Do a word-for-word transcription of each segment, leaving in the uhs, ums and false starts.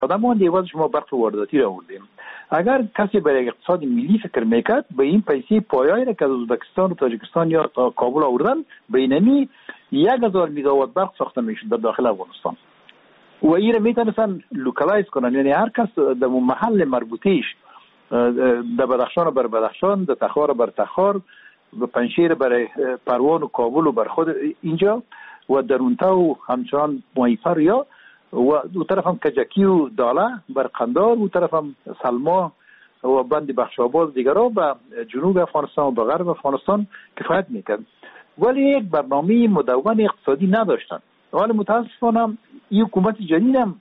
آدمان دیواز شما برق وارداتی را آوردیم. اگر کسی برای اقتصاد ملی فکر میکرد به این پیسه پایه‌ای را که از ازبکستان و تاجیکستان یا تا کابل آوردن بینمی یک هزار مگاوات برق ساخته میشد در داخل افغانستان و این را میتونستن لوکالایز کنن، یعنی هر کس در محل مربوطیش در بدخشان بر بدخشان، در تخار بر تخار، به پنشیر برای پروان و کابل و بر خود اینجا و درونتا و همچنان مایفر یا و دو طرف هم کجکی و داله بر قندار و طرف هم سلما و بند بخشاباد دیگرها به جنوب افغانستان و به غرب افغانستان کفایت میکرد، ولی یک برنامه مدون اقتصادی نداشتن. ولی متاسفانه این حکومت جدید هم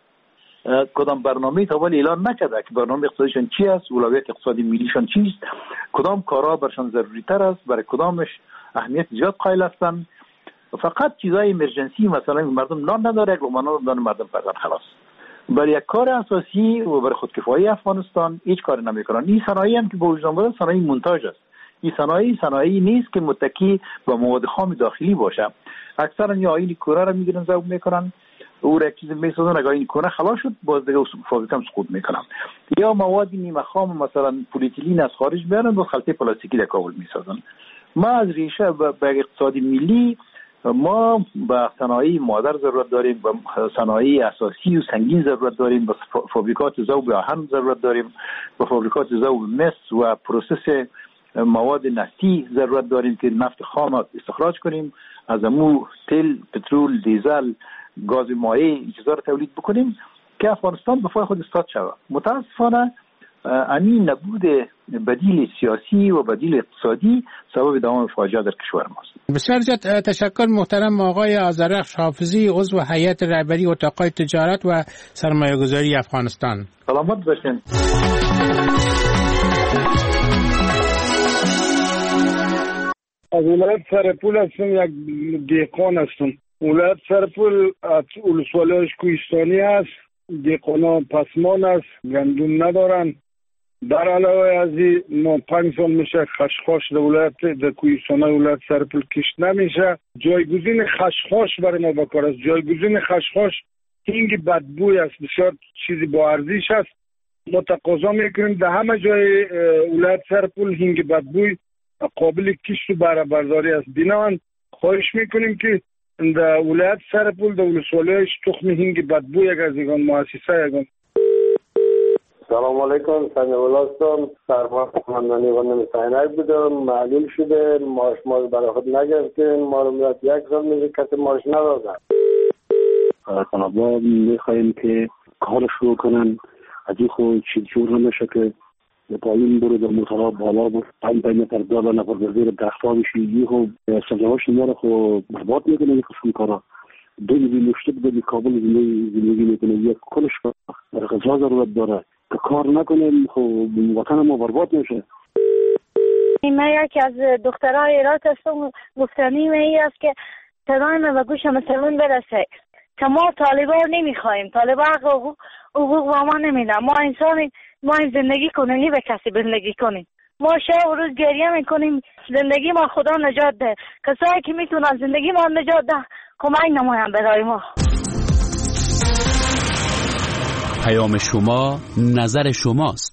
کدام برنامه تا ولی اعلان نکرده که برنامه اقتصادیشان چی است، اولویت اقتصادی ملیشان چیست، کدام کارها برشان ضروری تر است، برای کدامش اهمیت زیاد قائل هستند. فقط چیزای امرجنسی مثلا مردم نان نداره، گمانو نان مردم پردن خلاص. برای یک کار اساسی و برای خودکفایی افغانستان هیچ کاری نمیکنن. این صنایعی هم که به وجود آمده صنایع مونتاژ است. این صنایع صنایعی نیست که متکی به مواد خام داخلی باشه. اکثرا یا آیین کوره را میگیرن ذوب میکنن، او را چیز میسازن، اگه این کنه خلاص شد باز دیگه فابریکه سقوط میکنن، یا مواد نیمه خام مثلا پلیتیلین از خارج بیارن با خلطه پلاستیکی در کابل میسازن. ما از ریشه به اقتصادی ملی ما به صنایع مادر ضرورت داریم، به صنایع اساسی و سنگین ضرورت داریم، به فابریکات ذوب آهن ضرورت داریم، به فابریکات ذوب مس و پروسس مواد نفتی ضرورت داریم که نفت خام استخراج کنیم، از امو تل، پترول، دیزل، گاز مایع این چیزا رو تولید بکنیم که افغانستان به پای خود استاد شود. متاسفانه همین نبود بدیل سیاسی و بدیل اقتصادی سبب دوام فاجعه در کشور ماست. بسیار زیاد تشکر محترم آقای آذرخش حافظی، عضو هیئت رهبری اتاق‌های تجارت و سرمایه‌گذاری افغانستان. سلامت باشین. از ولایت سرپول هستم، یک دهقان هستم. ولایت سرپول ولسوالیش کوهستانی است، دهقانا پسمان است، گندم ندارن. در علاوه از این ما پنج سال میشه خشخاش در ولایت در کوهستان ولایت سرپول کشت نمیشه. جایگزین خشخاش برای ما بکار است. جایگزین خشخاش هنگ بدبوی است، بسیار چیزی با ارزش است. ما تقاضا میکنیم در همه جای ولایت سرپول هنگ بدبوی قابل کشت و بهره برداری است. بنابراین خواهش میکنیم که در ولایت سرپول در ولسوالیش تخم هنگ بدبوی یک از یگان مؤسسه یگان. سلام علیکم، سنگ ولاستم سرمان خواندنی و نمیتاینک بودم. معلول شده ماش ما برای خود نگرفتیم، ما رو میاد یک سال میشه کسی ماش ندادن. طلبا میخواییم که کار شروع کنن، از این خود چیز جور نمیشه که پایین برو در مرتبه بالا بود پنج پنج نفر دار نفر در زیر درختا بشی. یه خود سجاواش ما رو خود برباد میکنه. یک قسم کارا دلی بی مشتب دلی کابل زندگی میکنه، یک کلش در غذا ضرورت داره که کار نکنه خب وطن ما برباد میشه. من یکی از دخترهای ایرات هستم. گفتنی می است که صدای من به گوش مسلمان برسه که ما طالبان نمیخوایم، طالبان حقوق حقوق و ما نمیدن. ما انسانی، ما زندگی کنیم به کسی زندگی کنیم. ما شب و روز گریه میکنیم زندگی ما خدا نجات ده. کسایی که میتونن زندگی ما نجات ده کمک نماین برای ما. پیام شما نظر شماست.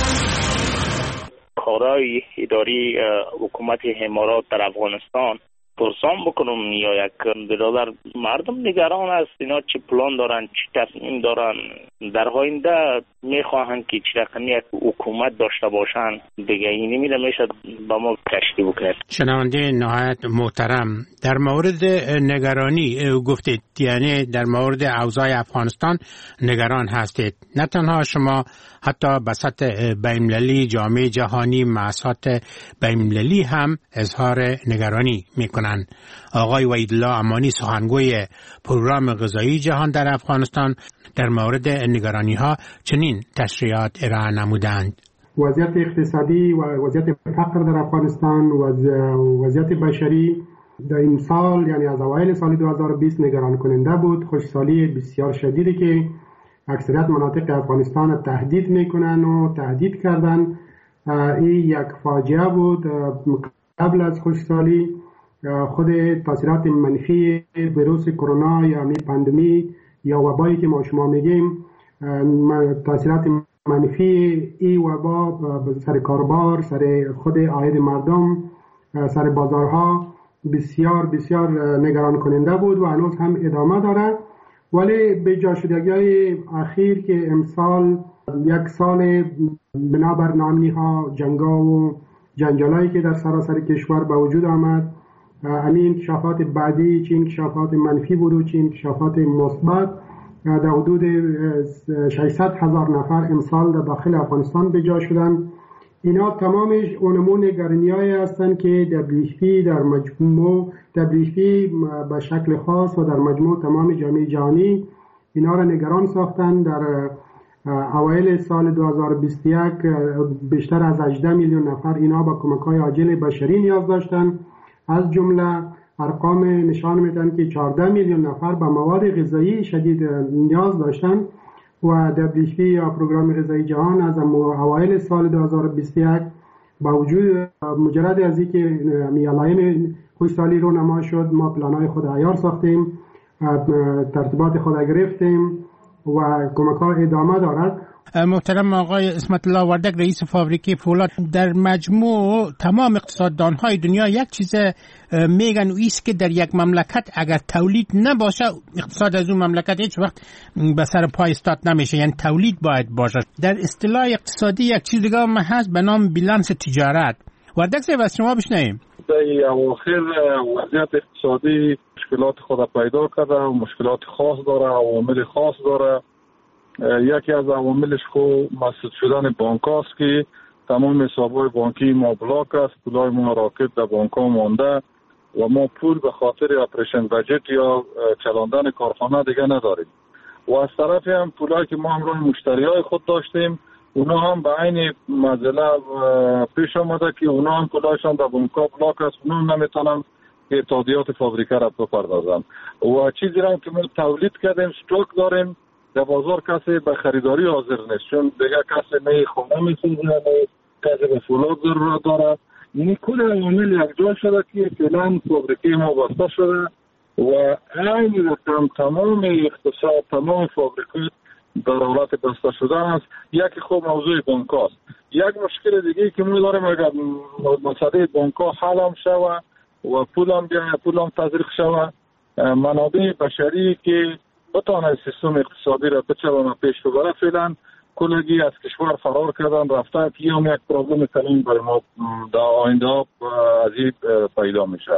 کارهای اداری حکومت امارات در افغانستان پرسان بکنم یا یک برادر مردم نگران است اینا چه پلان دارن، چه تصمیم دارن در آینده میخواهند که چه رقمی حکومت داشته باشن دیگه اینی میره میشه با ما کشتی بکنه. شنونده نهایت محترم، در مورد نگرانی گفتید، یعنی در مورد اوضاع افغانستان نگران هستید. نه تنها شما، حتی بسط بین‌المللی، جامعه جهانی، مؤسسات بین‌المللی هم اظهار نگرانی میکنند. آقای وحیدالله امانی سخنگوی پروگرام غذایی جهان در افغانستان در مورد نگرانی ها چنین تشریحات ارائه نمودند. وضعیت اقتصادی و وضعیت فقر در افغانستان و وضعیت بشری در این سال، یعنی از اوایل سال دو هزار و بیست نگران کننده بود. خشکسالی بسیار شدیدی که اکثریت مناطق افغانستان تهدید میکنن و تهدید کردن. این یک فاجعه بود. قبل از خشکسالی خود تاثیرات منفی ویروس کرونا یا می پاندمی یا وبایی که ما شما میگیم تاثیرات منفی ای وبا سر کاربار، سر خود عاید مردم، سر بازارها بسیار بسیار نگران کننده بود و هنوز هم ادامه داره. ولی به جا شدگی‌های اخیر که امسال یک سال بنابر ناامنی ها، جنگا و جنجالایی که در سراسر کشور به وجود آمد، همین انکشافات بعدی چه انکشافات منفی بود و چه انکشافات مثبت، در حدود ششصد هزار نفر امسال در داخل افغانستان به جا شدن. اینا تمامش اونمون نگرانی‌هایی هستند که دبلیو اچ پی در مجموع دبلیو اچ پی به شکل خاص و در مجموع تمام جامعه جهانی اینا را نگران ساختن. در اوایل سال دو هزار و بیست و یک بیشتر از هجده میلیون نفر اینا با کمک‌های عاجل بشری نیاز داشتند. از جمله ارقام نشان میدن که چهارده میلیون نفر به مواد غذایی شدید نیاز داشتند و دبلیو اچ پی یا پروگرام غذایی جهان از اوایل سال دو هزار و بیست و یک با وجود مجرد از اینکه علائم خوشحالی رو نما شد، ما پلان‌های خود عیار ساختیم، ترتیبات خود گرفتیم و کمک‌ها ادامه دارد. محترم آقای اسمت الله وردک، رئیس فابریکه فولاد، در مجموع تمام اقتصاددان‌های دنیا یک چیز میگن و ایست که در یک مملکت اگر تولید نباشه اقتصاد از اون مملکت هیچ وقت به سر پای استاد نمیشه، یعنی تولید باید باشه. در اصطلاح اقتصادی یک چیز دیگه هم هست به نام بیلانس تجارت. وردک صاحب از شما بشنویم. در اواخر وضعیت اقتصادی مشکلات خود پیدا کرده و مشکلات خاص داره، عوامل خاص داره. یکی از عواملش خو مسدود شدن بانک هاست که تمام حساب‌های بانکی ما بلاک است، پولای ما راکت در بانک ها مانده و ما پول به خاطر اپریشن بجت یا چلاندن کارخانه دیگه نداریم. و از طرف هم پولایی که ما همراه مشتریای خود داشتیم اونا هم به عین مزله پیش آمده که اونا هم پولایشان در بانک ها بلاک است، اونا هم نمیتونن که تادیات فابریکه را بپردازن. و چیزی را که ما تولید کردیم استوک داریم در بازار کسی به خریداری حاضر نیست، چون دیگه کسی نه خونه می‌سوزه نه کسی به فولاد ضرورت داره. یعنی کل عوامل یک جا شده که فعلا فابریکه ما بسته شده و عین رقم تمام اقتصاد تمام فابریکات در حالت بسته شدن است. یکی خوب موضوع بانک است. یک مشکل دیگه که ما داریم اگر مسئله بانک ها حل هم شوه و پول هم بیایه پول هم تزریق شوه، منابع بشری که بتانه سیستم اقتصادی را بچه پیش ببره فعلا کلگی از کشور فرار کردن رفتن که هم یک پرابلم کلیم برای ما در آینده از این پیدا میشه.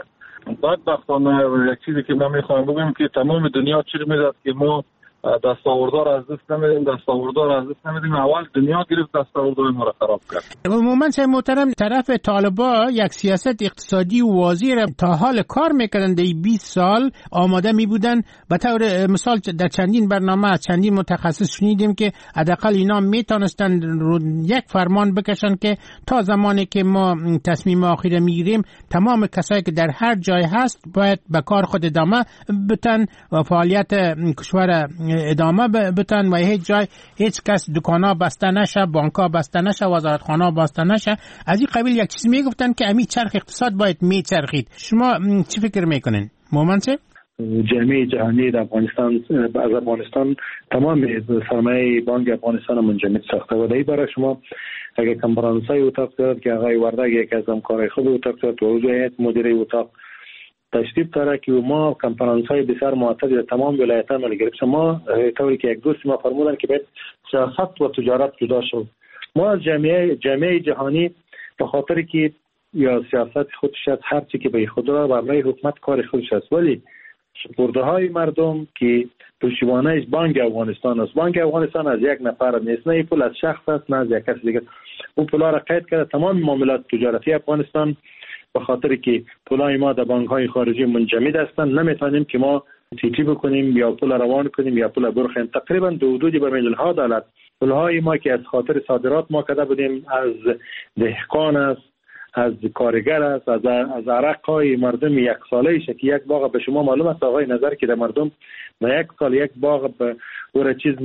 بدبختانه یک چیزی که من میخوایم بگم که تمام دنیا چی میداد که ما دستاوردار از دست نمیدیم دستاوردار از دست نمیدیم اول دنیا گرفت دستاوردار ما را خراب کرد. عموما چه محترم طرف طالبا یک سیاست اقتصادی واضح را تا حال کار میکردن در بیست سال آماده میبودن. به طور مثال در چندین برنامه از چندین متخصص شنیدیم که حداقل اینا میتونستن یک فرمان بکشن که تا زمانی که ما تصمیم آخر میگیریم تمام کسایی که در هر جای هست باید به کار خود ادامه بدن و فعالیت کشور ادامه بتن و هیچ جای هیچ کس دکانا بسته نشه، بانکا بسته نشه، وزارتخانه بسته نشه. از این قبیل یک چیز میگفتن که امی چرخ اقتصاد باید میچرخید. شما چی فکر میکنین؟ مومن چه؟ جامعه جهانی در افغانستان از افغانستان تمام سرمایه بانک افغانستان منجمد ساخته و دایی برای شما اگر کنفرانس‌های اتاق دارد که آقای وردک یک از همکارای خود اتاق دارد و وجود مدیر اتاق تشریف داره که ما کنفرانس های بسیار معتدل در تمام ولایت‌ها ما گرفتیم. ما طوری که یک دوست ما فرمودن که باید سیاست و تجارت جدا شد. ما از جامعه جامعه جهانی به خاطر که یا سیاست خودش است هر چی که به خود را برای حکومت کار خودش است، ولی سپرده های مردم که پشتیبانش بانک افغانستان است. بانک افغانستان از یک نفر نیست، نه پول از شخص است نه از یک کس دیگر. اون پولا را قید کرده تمام معاملات تجارتی افغانستان به خاطر که پولای ما در بانک‌های خارجی منجمد هستند نمیتونیم که ما تیتی بکنیم یا پول روان کنیم یا پول برخیم. تقریبا دو حدود به میلیون‌ها دلار پولهای ما که از خاطر صادرات ما کرده بودیم از دهقان است، از کارگر است، از از عرق‌های مردم یک ساله شه که یک باغ به شما معلوم است آقای نظر که در مردم در یک سال یک باغ به اون چیز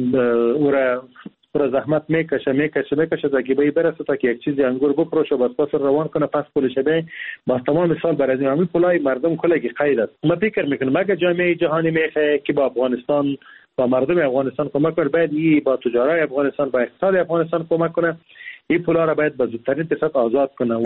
اون پر زحمت میکشه میکشه میکشه تا که به برسه تا که یک چیزی انگور بفروشه بس پس روان کنه پس پولش به با تمام سال برای همین پولای مردم کلگی قید است. ما فکر میکنم اگه جامعه جهانی میخواد که با افغانستان با مردم افغانستان کمک کنه، باید این با تجارای افغانستان، با اقتصاد افغانستان کمک کنه. این پولا را باید به زودترین فرصت آزاد کنه.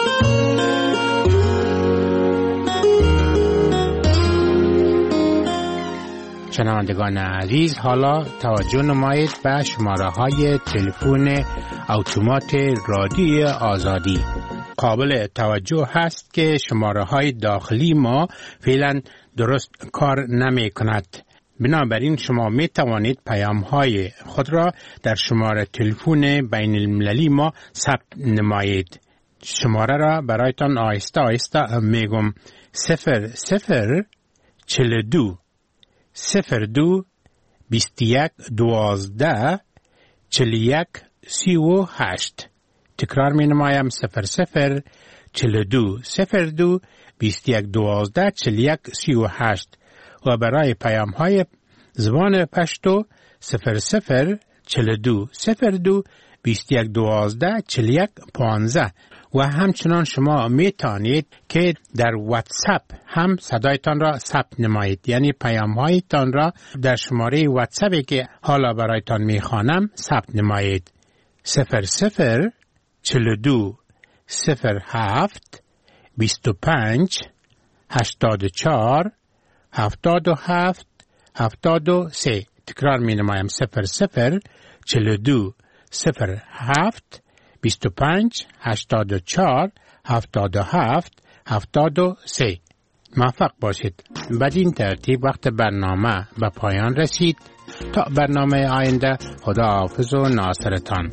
شنوندگان عزیز، حالا توجه نمایید به شماره های تلفن اتومات رادیو آزادی. قابل توجه هست که شماره های داخلی ما فعلا درست کار نمی کند. بنابراین شما می توانید پیام های خود را در شماره تلفن بین المللی ما ثبت نمایید. شماره را برایتان آهسته آهسته میگم: صفر صفر چل دو صفر دو بیست یک دوازده چل یک سی و هشت. تکرار می نمایم: صفر صفر چل دو صفر دو بیست یک دوازده چل یک سی و هشت. و برای پیام های زبان پشتو صفر صفر چل دو صفر دو بیست یک دوازده چل یک پانزده. و همچنان شما می توانید که در واتساپ هم صدایتان را ثبت نمایید، یعنی پیام هایتان را در شماره واتساپی که حالا برایتان می خوانم ثبت نمایید: صفر صفر چل دو صفر هفت بیست و پنج هشتاد و چهار هفتاد و هفت هفتاد و سه. تکرار می نمایم: صفر صفر چل دو صفر هفت بیست و پنج هشتاد و چهار هفتاد و هفت هفتاد و سه. موفق باشید. بدین ترتیب وقت برنامه به پایان رسید. تا برنامه آینده، خدا حافظ و ناصرتان.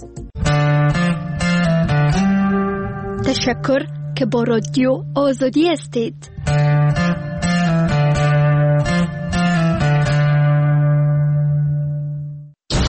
تشکر که با رادیو آزادی هستید.